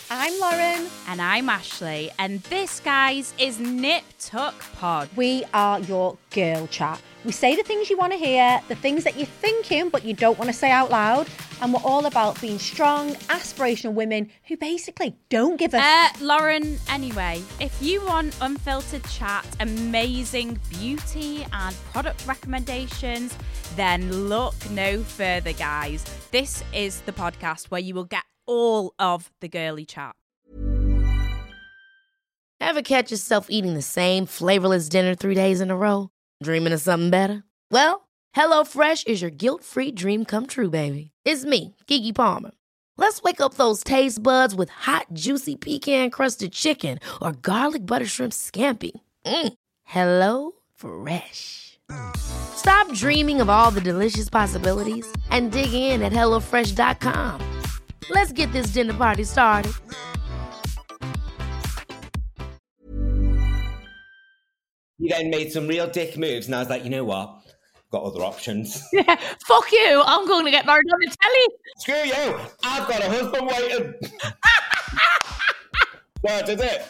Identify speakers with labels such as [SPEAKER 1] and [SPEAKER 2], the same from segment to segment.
[SPEAKER 1] I'm Lauren.
[SPEAKER 2] And I'm Ashley. And this, guys, is Nip Tuck Pod.
[SPEAKER 1] We are your girl chat. We say the things you want to hear, the things that you're thinking but you don't want to say out loud. And we're all about being strong, aspirational women who basically don't give a...
[SPEAKER 2] Lauren, anyway, if you want unfiltered chat, amazing beauty and product recommendations, then look no further, guys. This is the podcast where you will get all of the girly chat.
[SPEAKER 3] Ever catch yourself eating the same flavorless dinner 3 days in a row? Dreaming of something better? Well, HelloFresh is your guilt-free dream come true, baby. It's me, Keke Palmer. Let's wake up those taste buds with hot, juicy pecan-crusted chicken or garlic butter shrimp scampi. Hello Fresh. Stop dreaming of all the delicious possibilities and dig in at HelloFresh.com. Let's get this dinner party started.
[SPEAKER 4] He then made some real dick moves, and I was like, you know what? I've got other options.
[SPEAKER 3] Yeah, fuck you. I'm going to get married on the telly.
[SPEAKER 4] Screw you. I've got a husband waiting. What is it?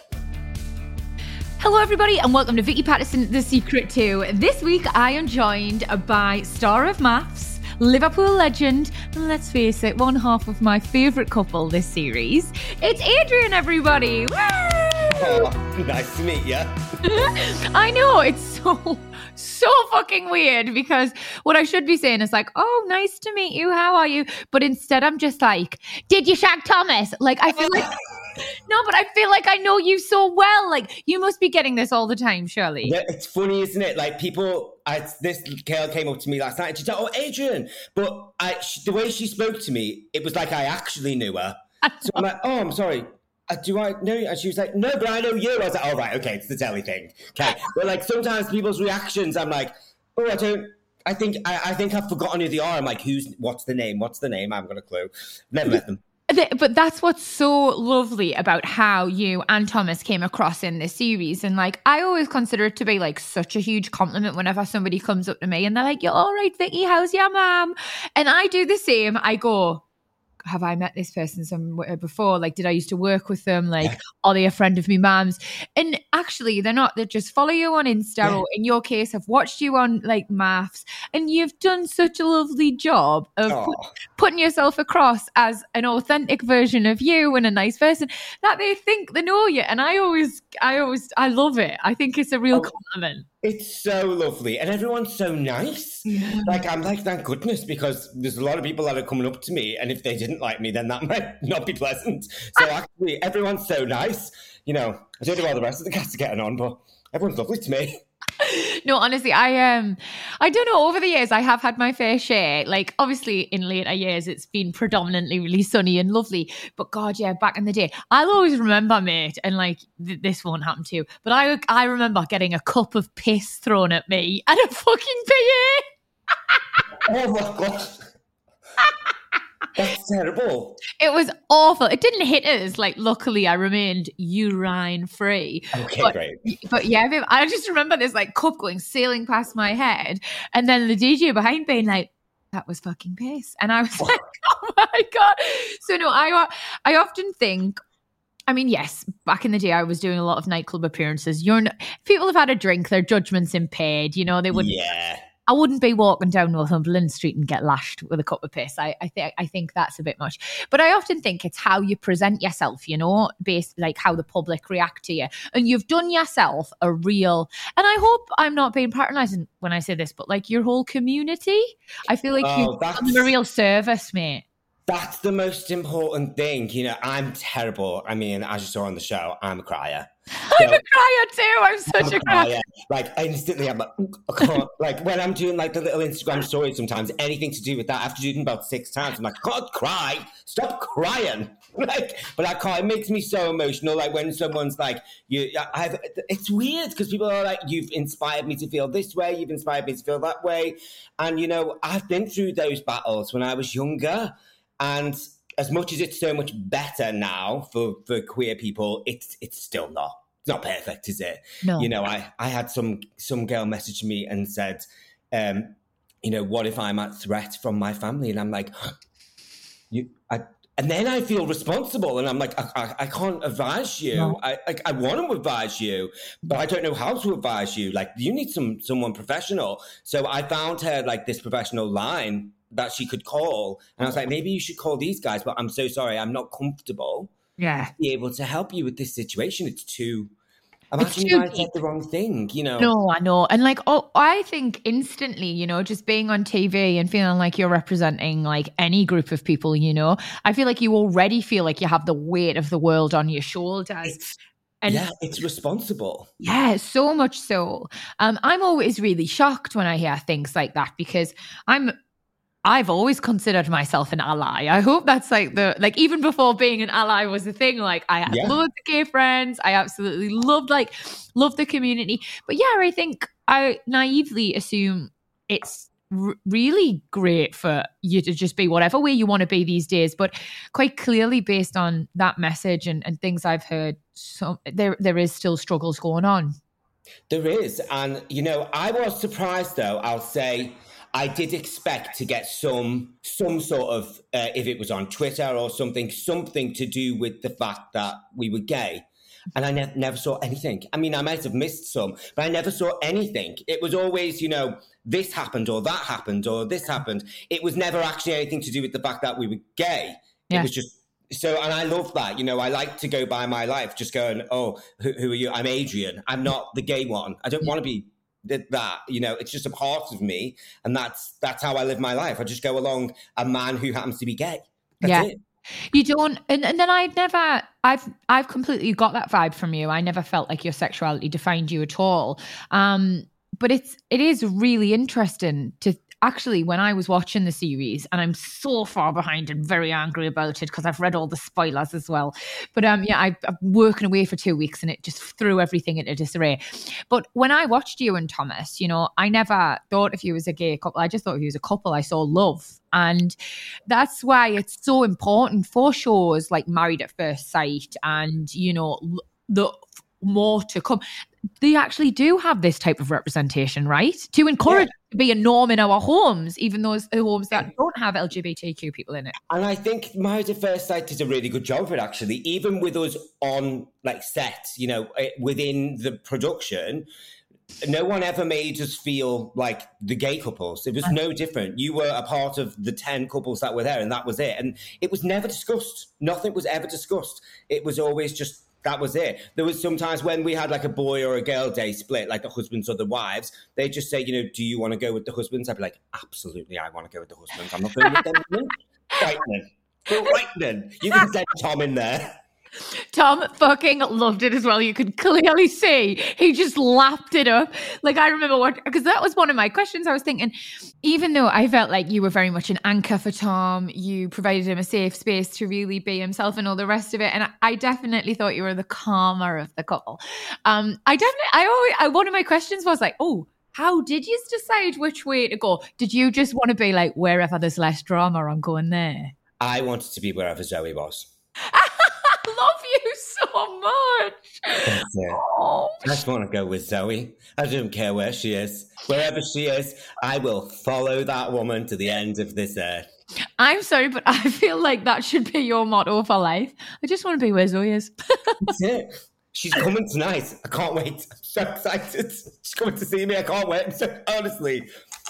[SPEAKER 5] Hello, everybody, and welcome to Vicky Patterson, The Secret To. This week, I am joined by star of maths, Liverpool legend, and let's face it, one half of my favourite couple this series. It's Adrian, everybody. Woo!
[SPEAKER 4] Oh, nice to meet you.
[SPEAKER 5] I know, it's so fucking weird because what I should be saying is like, oh, nice to meet you, how are you? But instead I'm just like, did you shag Thomas? Like, I feel like... No, but I feel like I know you so well. Like, you must be getting this all the time, surely.
[SPEAKER 4] Yeah, it's funny, isn't it? Like, this girl came up to me last night and she said, oh, Adrian. But the way she spoke to me, it was like I actually knew her. So I'm like, oh, I'm sorry. Do I know you? And she was like, no, but I know you. I was like, oh, right, okay, it's the telly thing. Okay. But like, sometimes people's reactions, I'm like, oh, I think I've forgotten who they are. I'm like, what's the name? I haven't got a clue. Never met them.
[SPEAKER 5] But that's what's so lovely about how you and Thomas came across in this series. And like, I always consider it to be like such a huge compliment whenever somebody comes up to me and they're like, you're all right, Vicky, how's your mum? And I do the same. I go, have I met this person somewhere before? Like, did I used to work with them? Like, are they a friend of me mum's? And actually, they're not. They just follow you on Insta, or in your case, I've watched you on like maths, and you've done such a lovely job of putting yourself across as an authentic version of you and a nice person that they think they know you. And I love it. I think it's a real compliment.
[SPEAKER 4] It's so lovely. And everyone's so nice. Yeah. Like, I'm like, thank goodness, because there's a lot of people that are coming up to me, and if they didn't like me, then that might not be pleasant. So actually, everyone's so nice. You know, I don't know how the rest of the cats are getting on, but everyone's lovely to me.
[SPEAKER 5] No, honestly, I don't know. Over the years, I have had my fair share. Like, obviously, in later years, it's been predominantly really sunny and lovely. But God, yeah, back in the day, I'll always remember, mate, and like this won't happen to you. But I remember getting a cup of piss thrown at me at a fucking PA.
[SPEAKER 4] Oh my God. That's terrible.
[SPEAKER 5] It was awful. It didn't hit us. Like, luckily, I remained urine free.
[SPEAKER 4] Okay, great.
[SPEAKER 5] But yeah, babe, I just remember this like cup going sailing past my head, and then the DJ behind being like, "That was fucking piss," and I was like, "Oh my God!" So no, I often think. I mean, yes, back in the day, I was doing a lot of nightclub appearances. People have had a drink; their judgment's impaired. You know, they wouldn't.
[SPEAKER 4] Yeah.
[SPEAKER 5] I wouldn't be walking down Northumberland Street and get lashed with a cup of piss. I think that's a bit much. But I often think it's how you present yourself, you know, based like how the public react to you. And you've done yourself a real, and I hope I'm not being patronizing when I say this, but like your whole community, I feel like you've done them a real service, mate.
[SPEAKER 4] That's the most important thing. You know, I'm terrible. I mean, as you saw on the show, I'm a crier.
[SPEAKER 5] I'm a crier too. I'm such a crier.
[SPEAKER 4] Like, instantly, I'm like, I can't. Like, when I'm doing like the little Instagram stories sometimes, anything to do with that, I have to do them about 6 times. I'm like, I can't cry. Stop crying. Like, but I can't. It makes me so emotional. Like, when someone's like, it's weird because people are like, you've inspired me to feel this way. You've inspired me to feel that way. And, you know, I've been through those battles when I was younger. And as much as it's so much better now for queer people, it's still not. It's not perfect, is it?
[SPEAKER 5] No.
[SPEAKER 4] You know, I had some girl message me and said, you know, what if I'm at threat from my family? And I'm like, And then I feel responsible, and I'm like, I can't advise you.
[SPEAKER 5] No.
[SPEAKER 4] I want to advise you, but I don't know how to advise you. Like, you need someone professional. So I found her like this professional line that she could call, and I was like, maybe you should call these guys. But I'm so sorry, I'm not comfortable.
[SPEAKER 5] Yeah,
[SPEAKER 4] To be able to help you with this situation. It's too. Imagine
[SPEAKER 5] too
[SPEAKER 4] you might
[SPEAKER 5] deep.
[SPEAKER 4] said the wrong thing, you know.
[SPEAKER 5] No, I know. And like, I think instantly, you know, just being on TV and feeling like you're representing like any group of people, you know, I feel like you already feel like you have the weight of the world on your shoulders.
[SPEAKER 4] It's responsible.
[SPEAKER 5] Yeah, so much so. I'm always really shocked when I hear things like that because I've always considered myself an ally. I hope that's like even before being an ally was a thing. Like I had loads of gay friends. I absolutely loved the community. But yeah, I think I naively assume it's really great for you to just be whatever way you want to be these days. But quite clearly, based on that message and things I've heard, so there is still struggles going on.
[SPEAKER 4] There is, and you know, I was surprised though. I'll say. I did expect to get some sort of, if it was on Twitter or something to do with the fact that we were gay. And I never saw anything. I mean, I might have missed some, but I never saw anything. It was always, you know, this happened or that happened or this happened. It was never actually anything to do with the fact that we were gay. Yeah. It was just, so, and I love that, you know, I like to go by my life just going, oh, who are you? I'm Adrian. I'm not the gay one. I don't want to be that, you know, it's just a part of me, and that's how I live my life. I just go along a man who happens to be gay. That's it.
[SPEAKER 5] You don't, and then I've completely got that vibe from you. I never felt like your sexuality defined you at all. But it is really interesting to actually, when I was watching the series, and I'm so far behind and very angry about it because I've read all the spoilers as well. But I'm working away for 2 weeks and it just threw everything into disarray. But when I watched you and Thomas, you know, I never thought of you as a gay couple. I just thought of you as a couple. I saw love. And that's why it's so important for shows like Married at First Sight and, you know, the more to come. They actually do have this type of representation, right? To encourage it to be a norm in our homes, even those homes that don't have LGBTQ people in it.
[SPEAKER 4] And I think Married at First Sight did a really good job of it, actually. Even with us on like set, you know, within the production, no one ever made us feel like the gay couples. It was no different. You were a part of the 10 couples that were there, and that was it. And it was never discussed. Nothing was ever discussed. It was always just, that was it. There was sometimes when we had like a boy or a girl day split, like the husbands or the wives, they'd just say, you know, do you want to go with the husbands? I'd be like, absolutely, I want to go with the husbands. I'm not going with them. Right then. Right then. You can send Tom in there.
[SPEAKER 5] Tom fucking loved it as well. You could clearly see he just lapped it up. Like I remember because that was one of my questions. I was thinking, even though I felt like you were very much an anchor for Tom, you provided him a safe space to really be himself and all the rest of it. And I definitely thought you were the calmer of the couple. One of my questions was like, oh, how did you decide which way to go? Did you just want to be like, wherever there's less drama, I'm going there?
[SPEAKER 4] I wanted to be wherever Zoe was.
[SPEAKER 5] Love you so much.
[SPEAKER 4] That's it. Oh. I just want to go with Zoe. I don't care where she is. Wherever she is, I will follow that woman to the end of this earth.
[SPEAKER 5] I'm sorry, but I feel like that should be your motto for life. I just want to be where Zoe is.
[SPEAKER 4] That's it. She's coming tonight. I can't wait. I'm so excited. She's coming to see me. I can't wait. Honestly.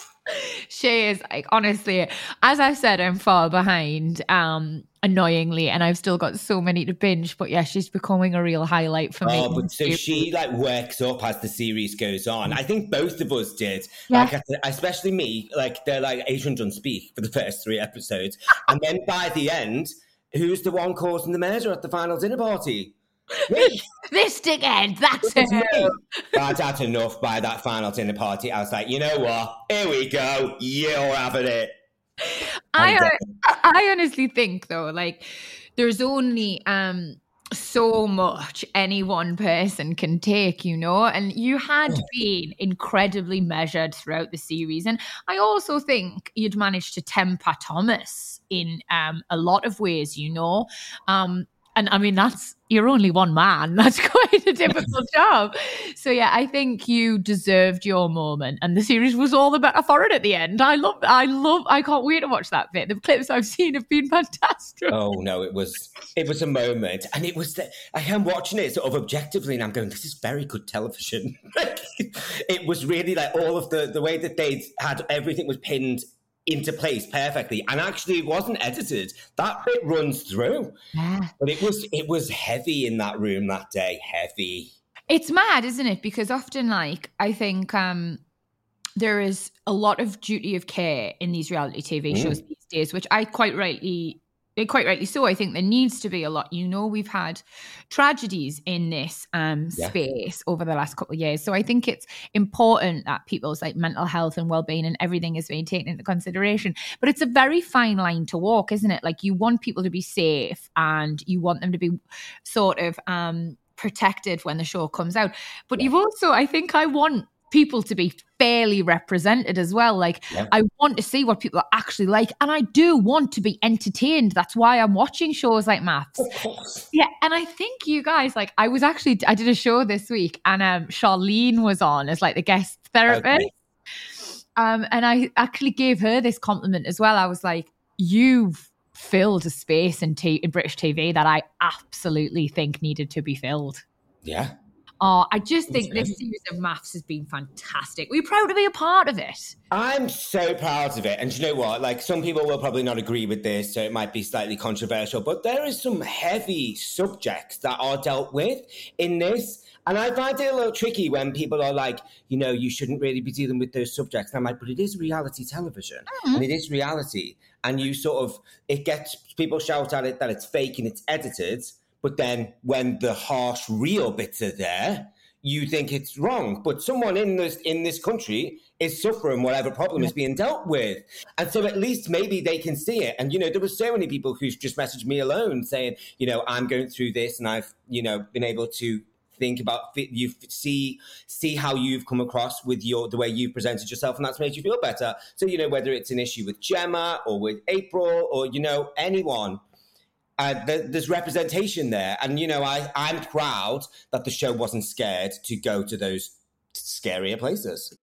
[SPEAKER 5] She is, like, honestly, as I said, I'm far behind, annoyingly, and I've still got so many to binge, but yeah, she's becoming a real highlight for me.
[SPEAKER 4] Oh, but so she like works up as the series goes on. I think both of us did. Yeah. Like, especially me, like they're like, Adrian doesn't speak for the first 3 episodes. And then by the end, who's the one causing the murder at the final dinner party? Me.
[SPEAKER 5] This dickhead, that's it.
[SPEAKER 4] I'd had enough by that final dinner party. I was like, you know what? Here we go. You're having it.
[SPEAKER 5] I honestly think, though, like, there's only so much any one person can take, you know, and you had been incredibly measured throughout the series. And I also think you'd managed to temper Thomas in a lot of ways, you know. And I mean, you're only one man. That's quite a difficult job. So yeah, I think you deserved your moment, and the series was all the better for it at the end. I can't wait to watch that bit. The clips I've seen have been fantastic.
[SPEAKER 4] Oh no, it was a moment, and it was I am watching it sort of objectively, and I'm going, this is very good television. It was really like all of the way that they had everything was pinned into place perfectly, and actually it wasn't edited. That bit runs through.
[SPEAKER 5] Yeah.
[SPEAKER 4] But it was heavy in that room that day. Heavy.
[SPEAKER 5] It's mad, isn't it? Because often, like, I think there is a lot of duty of care in these reality TV shows these days, which I quite rightly so. I think there needs to be a lot. You know, we've had tragedies in this space over the last couple of years. So I think it's important that people's like mental health and well-being and everything is being taken into consideration. But it's a very fine line to walk, isn't it? Like, you want people to be safe and you want them to be sort of protected when the show comes out. But you've also, I think I want people to be fairly represented as well. Like, I want to see what people are actually like, and I do want to be entertained. That's why I'm watching shows like MAFS.
[SPEAKER 4] Of course.
[SPEAKER 5] Yeah, and I think you guys, like, I did a show this week, and Charlene was on as like the guest therapist.
[SPEAKER 4] Okay.
[SPEAKER 5] And I actually gave her this compliment as well. I was like, you've filled a space in British TV that I absolutely think needed to be filled.
[SPEAKER 4] Yeah.
[SPEAKER 5] Oh, I just think this series of MAFS has been fantastic. We're proud to be a part of it.
[SPEAKER 4] I'm so proud of it. And you know what? Like, some people will probably not agree with this, so it might be slightly controversial, but there is some heavy subjects that are dealt with in this. And I find it a little tricky when people are like, you know, you shouldn't really be dealing with those subjects. And I'm like, but it is reality television. And it is reality. And you sort of, it gets, people shout at it that it's fake and it's edited. But then when the harsh, real bits are there, you think it's wrong. But someone in this country is suffering whatever problem is being dealt with. And so at least maybe they can see it. And, you know, there were so many people who just messaged me alone saying, you know, I'm going through this and I've, you know, been able to think about, you see how you've come across with the way you've presented yourself, and that's made you feel better. So, you know, whether it's an issue with Gemma or with April or, you know, anyone, there's representation there. And, you know, I'm proud that the show wasn't scared to go to those scarier places.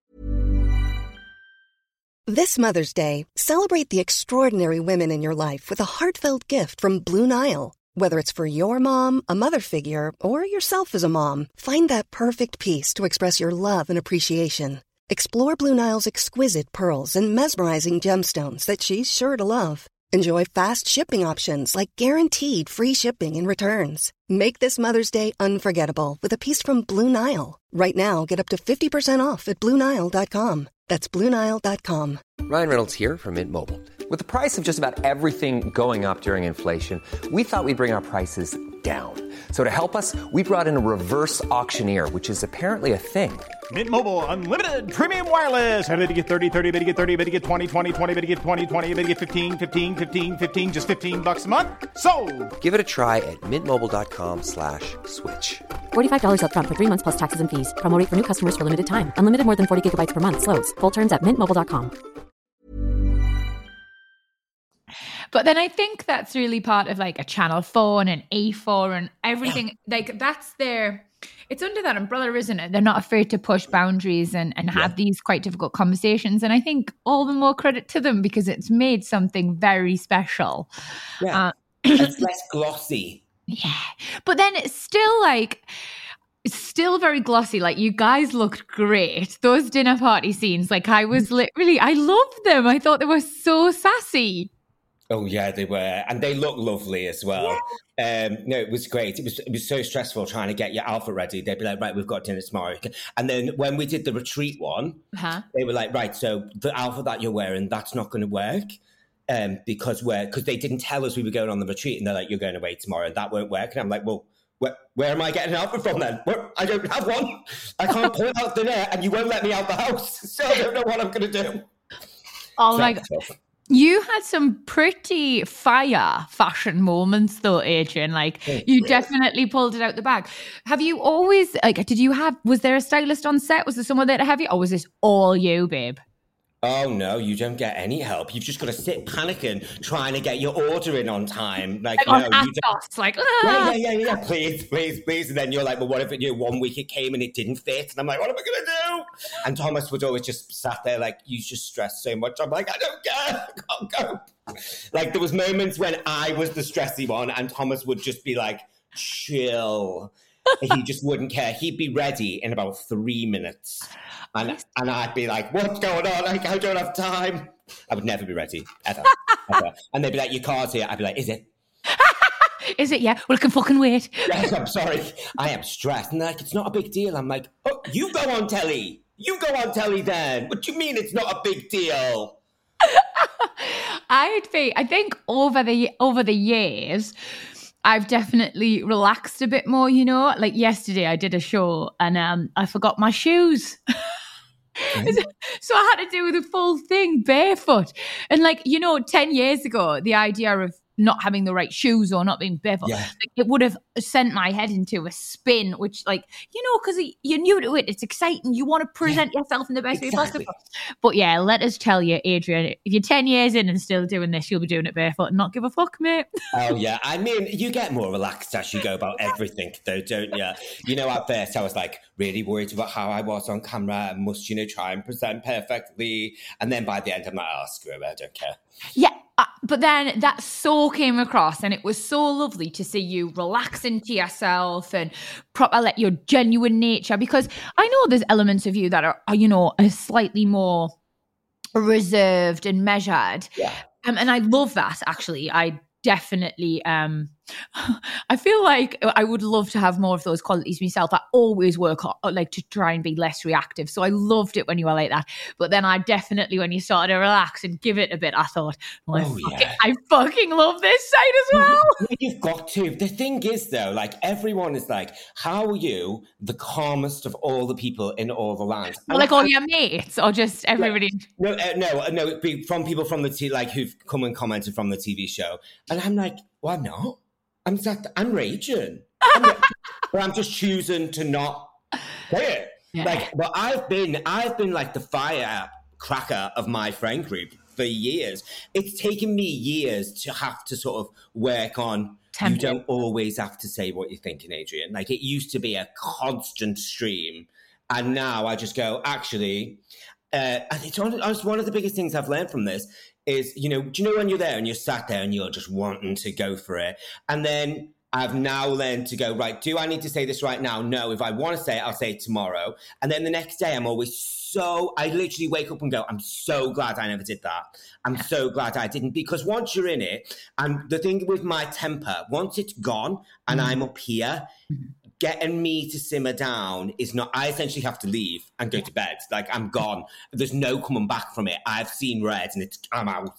[SPEAKER 6] This Mother's Day, celebrate the extraordinary women in your life with a heartfelt gift from Blue Nile. Whether it's for your mom, a mother figure, or yourself as a mom, find that perfect piece to express your love and appreciation. Explore Blue Nile's exquisite pearls and mesmerizing gemstones that she's sure to love. Enjoy fast shipping options like guaranteed free shipping and returns. Make this Mother's Day unforgettable with a piece from Blue Nile. Right now, get up to 50% off at BlueNile.com. That's BlueNile.com.
[SPEAKER 7] Ryan Reynolds here from Mint Mobile. With the price of just about everything going up during inflation, we thought we'd bring our prices down. So to help us, we brought in a reverse auctioneer, which is apparently a thing.
[SPEAKER 8] Mint Mobile Unlimited Premium Wireless. How to get 30, 30, bit to get 30, bit to get 20, 20, 20, bit to get 20, 20, bit to get 15, 15, 15, 15, just $15 a month? Sold!
[SPEAKER 7] Give it a try at mintmobile.com/switch.
[SPEAKER 9] $45 up front for 3 months plus taxes and fees. Promo rate for new customers for limited time. Unlimited more than 40 gigabytes per month. Slows full terms at mintmobile.com.
[SPEAKER 5] But then I think that's really part of like a Channel 4 and an A4 and everything. Like, that's it's under that umbrella, isn't it? They're not afraid to push boundaries and have these quite difficult conversations. And I think all the more credit to them because it's made something very special.
[SPEAKER 4] Yeah. It's less glossy.
[SPEAKER 5] Yeah. But then it's still very glossy. Like, you guys looked great. Those dinner party scenes, like, I loved them. I thought they were so sassy.
[SPEAKER 4] Oh yeah, they were, and they look lovely as well. Yeah. No, it was great. It was so stressful trying to get your outfit ready. They'd be like, right, we've got dinner tomorrow. And then when we did the retreat one, they were like, right, so the outfit that you're wearing, that's not going to work. Because they didn't tell us we were going on the retreat, and they're like, you're going away tomorrow, and that won't work. And I'm like, well, where am I getting an outfit from then? I don't have one. I can't pull out dinner, and you won't let me out the house, so I don't know what I'm going to do.
[SPEAKER 5] Oh my God. You had some pretty fire fashion moments though, Adrian. Like, you definitely pulled it out the bag. Have you always, was there a stylist on set? Was there someone there to have you? Or was this all you, babe?
[SPEAKER 4] Oh, no, you don't get any help. You've just got to sit panicking, trying to get your order in on time. Like no,
[SPEAKER 5] on
[SPEAKER 4] you
[SPEAKER 5] Atos,
[SPEAKER 4] don't.
[SPEAKER 5] like,
[SPEAKER 4] Yeah. Please. And then you're like, well, what if 1 week it came and it didn't fit? And I'm like, what am I going to do? And Thomas would always just sat there like, you just stress so much. I'm like, I don't care. I can't go. Like there was moments when I was the stressy one and Thomas would just be like, chill. He just wouldn't care. He'd be ready in about 3 minutes. And I'd be like, what's going on? Like, I don't have time. I would never be ready, ever. And they'd be like, your car's here. I'd be like, is it?
[SPEAKER 5] Is it? Yeah. Well, I can fucking wait.
[SPEAKER 4] Yes, I'm sorry. I am stressed. And they're like, it's not a big deal. I'm like, oh, you go on telly. You go on telly then. What do you mean it's not a big deal?
[SPEAKER 5] I think over the years, I've definitely relaxed a bit more, you know. Like yesterday I did a show and I forgot my shoes. So I had to do the full thing barefoot. And like, you know, 10 years ago, the idea of not having the right shoes or not being barefoot, like, it would have sent my head into a spin, which like, you know, because you're new to it, it's exciting. You want to present yourself in the best way possible. But yeah, let us tell you, Adrian, if you're 10 years in and still doing this, you'll be doing it barefoot and not give a fuck, mate.
[SPEAKER 4] Oh yeah, I mean, you get more relaxed as you go about everything though, don't you? You know, at first I was like really worried about how I was on camera and must, you know, try and present perfectly. And then by the end I'm like, oh, screw it, I don't care.
[SPEAKER 5] Yeah. But then that so came across and it was so lovely to see you relax into yourself and proper let your genuine nature, because I know there's elements of you that are you know, are slightly more reserved and measured.
[SPEAKER 4] Yeah.
[SPEAKER 5] And I love that, actually. I definitely, I feel like I would love to have more of those qualities myself. I always work like to try and be less reactive. So I loved it when you were like that. But then I definitely, when you started to relax and give it a bit, I thought, I fucking love this side as well.
[SPEAKER 4] Yeah, you've got to. The thing is though, like everyone is like, how are you the calmest of all the people in all the land?
[SPEAKER 5] Well, like all your mates or just everybody?
[SPEAKER 4] No, from people from the like who've come and commented from the TV show. And I'm like, well, I'm not. I'm raging. But I'm just choosing to not say it. Yeah. Like, but I've been like the firecracker of my friend group for years. It's taken me years to have to sort of work on. You don't always have to say what you're thinking, Adrian. Like it used to be a constant stream, and now I just go. Actually, it's one of the biggest things I've learned from this. Is, you know, do you know when you're there and you're sat there and you're just wanting to go for it? And then I've now learned to go, right, do I need to say this right now? No, if I want to say it, I'll say it tomorrow. And then the next day I'm always I literally wake up and go, I'm so glad I never did that. I'm so glad I didn't. Because once you're in it, and the thing with my temper, once it's gone and I'm up here, getting me to simmer down is not, I essentially have to leave and go to bed. Like I'm gone. There's no coming back from it. I've seen red and I'm out.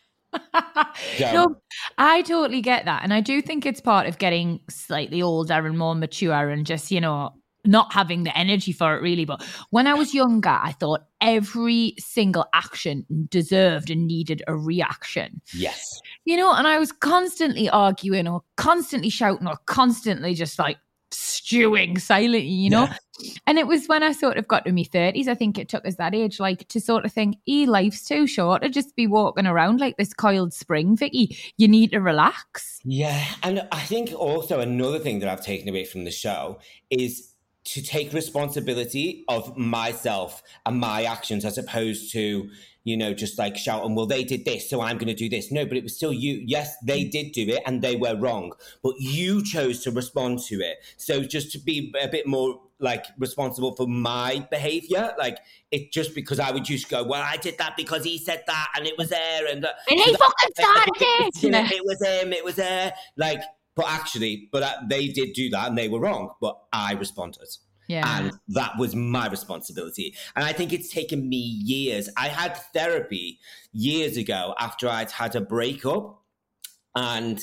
[SPEAKER 5] No, I totally get that. And I do think it's part of getting slightly older and more mature and just, you know, not having the energy for it really. But when I was younger, I thought every single action deserved and needed a reaction.
[SPEAKER 4] Yes.
[SPEAKER 5] You know, and I was constantly arguing or constantly shouting or constantly just like stewing silently, you know. And it was when I sort of got to my 30s, I think it took us that age, like to sort of think, life's too short to just be walking around like this coiled spring, Vicky. You need to relax.
[SPEAKER 4] Yeah. And I think also another thing that I've taken away from the show is to take responsibility of myself and my actions, as opposed to, you know, just like shouting, well, they did this, so I'm going to do this. No, but it was still you. Yes, they did do it and they were wrong, but you chose to respond to it. So just to be a bit more like responsible for my behavior, like it just because I would just go, well, I did that because he said that and it was there. And
[SPEAKER 5] he fucking started it.
[SPEAKER 4] You know, it was him, it was there. Like, but they did do that and they were wrong, but I responded.
[SPEAKER 5] Yeah.
[SPEAKER 4] And that was my responsibility. And I think it's taken me years. I had therapy years ago after I'd had a breakup. And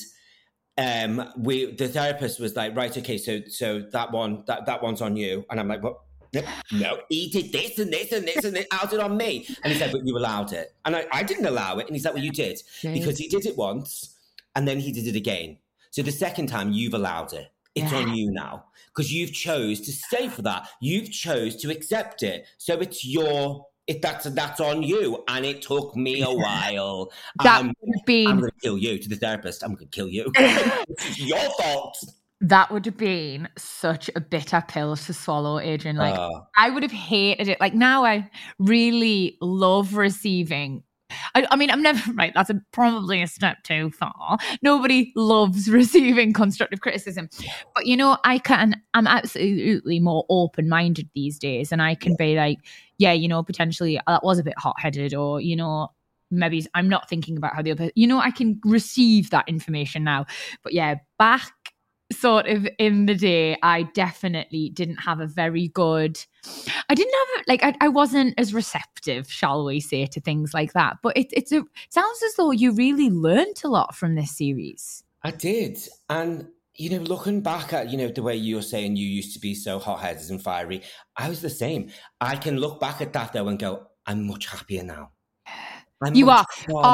[SPEAKER 4] the therapist was like, right, okay, so that one's on you. And I'm like, what? No, he did this and this and this and this. How's it on me? And he said, but you allowed it. And I didn't allow it. And he's like, well, you did. Because he did it once and then he did it again. So the second time you've allowed it. It's on you now because you've chose to stay for that. You've chose to accept it. So it's your That's on you. And it took me a while.
[SPEAKER 5] That would have been...
[SPEAKER 4] I'm going to kill you to the therapist. I'm going to kill you. It's your fault.
[SPEAKER 5] That would have been such a bitter pill to swallow, Adrian. Like, I would have hated it. Like, now I really love receiving... I mean, I'm never... Right, that's probably a step too far. Nobody loves receiving constructive criticism. But, you know, I'm absolutely more open-minded these days. And I can be like, yeah, you know, potentially that was a bit hot-headed, or, you know, maybe I'm not thinking about how the other... You know, I can receive that information now. But yeah, back sort of in the day, I definitely didn't have a very good... I wasn't as receptive, shall we say, to things like that. But it sounds as though you really learned a lot from this series.
[SPEAKER 4] I did. And, you know, looking back at, you know, the way you're saying you used to be so hot-headed and fiery, I was the same. I can look back at that, though, and go, I'm much happier now.
[SPEAKER 5] You are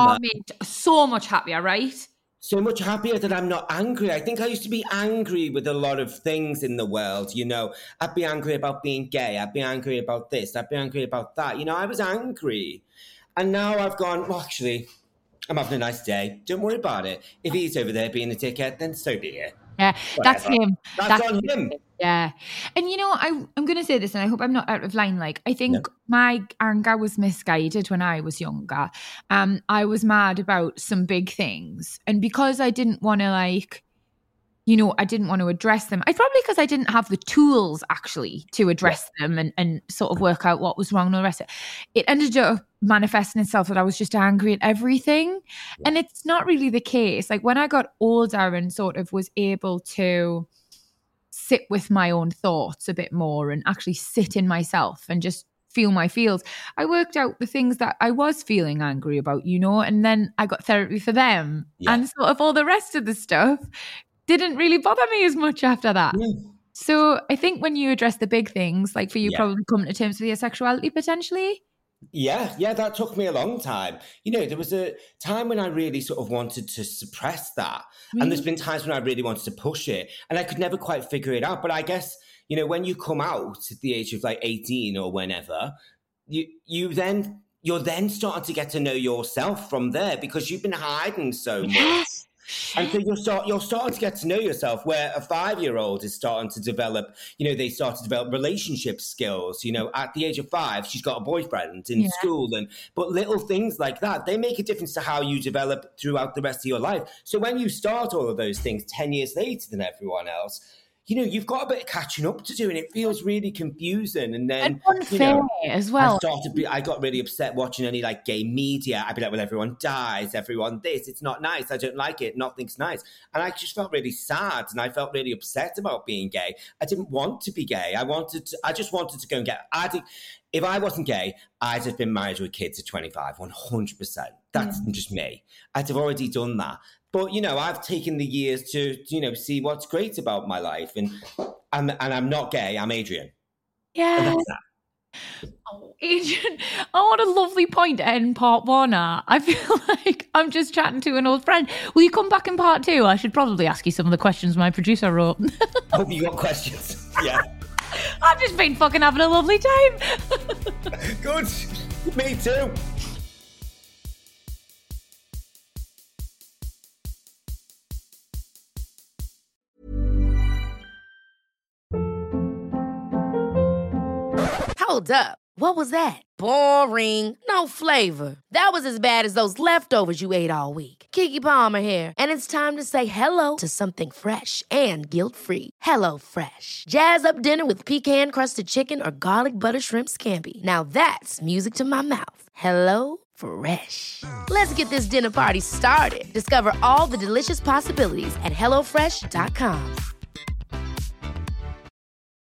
[SPEAKER 5] so much happier, right?
[SPEAKER 4] So much happier that I'm not angry. I think I used to be angry with a lot of things in the world, you know. I'd be angry about being gay. I'd be angry about this. I'd be angry about that. You know, I was angry. And now I've gone, well, actually, I'm having a nice day. Don't worry about it. If he's over there being a dickhead, then so be it.
[SPEAKER 5] Yeah, that's him.
[SPEAKER 4] That's on him.
[SPEAKER 5] Yeah. And, you know, I'm going to say this, and I hope I'm not out of line. Like, I think my anger was misguided when I was younger. I was mad about some big things. And because I didn't want to, like, you know, I didn't want to address them. It's probably because I didn't have the tools, actually, to address them and sort of work out what was wrong and all the rest of it. It ended up manifesting itself that I was just angry at everything. Yeah. And it's not really the case. Like, when I got older and sort of was able to sit with my own thoughts a bit more and actually sit in myself and just feel my feels, I worked out the things that I was feeling angry about, you know, and then I got therapy for them. Yeah. And sort of all the rest of the stuff didn't really bother me as much after that. So I think when you address the big things, like for you probably coming to terms with your sexuality potentially.
[SPEAKER 4] Yeah, that took me a long time. You know, there was a time when I really sort of wanted to suppress that. Really? And there's been times when I really wanted to push it. And I could never quite figure it out. But I guess, you know, when you come out at the age of like 18 or whenever, you're then starting to get to know yourself from there, because you've been hiding so much. And so you're starting to get to know yourself, where a 5-year-old is starting to develop, you know, they start to develop relationship skills. You know, at the age of 5, she's got a boyfriend in school. But little things like that, they make a difference to how you develop throughout the rest of your life. So when you start all of those things 10 years later than everyone else, you know, you've got a bit of catching up to do, and it feels really confusing. And then,
[SPEAKER 5] unfair as well.
[SPEAKER 4] I got really upset watching any like gay media. I'd be like, well, everyone dies, everyone this. It's not nice. I don't like it. Nothing's nice. And I just felt really sad, and I felt really upset about being gay. I didn't want to be gay. I just wanted to go and if I wasn't gay, I'd have been married with kids at 25, 100%. That's just me. I'd have already done that. But, you know, I've taken the years to, you know, see what's great about my life. And I'm not gay. I'm Adrian.
[SPEAKER 5] Yeah. Oh, Adrian, oh, what a lovely point to end part 1 at. I feel like I'm just chatting to an old friend. Will you come back in part 2? I should probably ask you some of the questions my producer wrote.
[SPEAKER 4] Hope you got questions. Yeah.
[SPEAKER 5] I've just been fucking having a lovely time.
[SPEAKER 4] Good. Me too.
[SPEAKER 3] Hold up. What was that? Boring. No flavor. That was as bad as those leftovers you ate all week. Keke Palmer here. And it's time to say hello to something fresh and guilt-free. HelloFresh. Jazz up dinner with pecan-crusted chicken or garlic butter shrimp scampi. Now that's music to my mouth. HelloFresh. Let's get this dinner party started. Discover all the delicious possibilities at HelloFresh.com.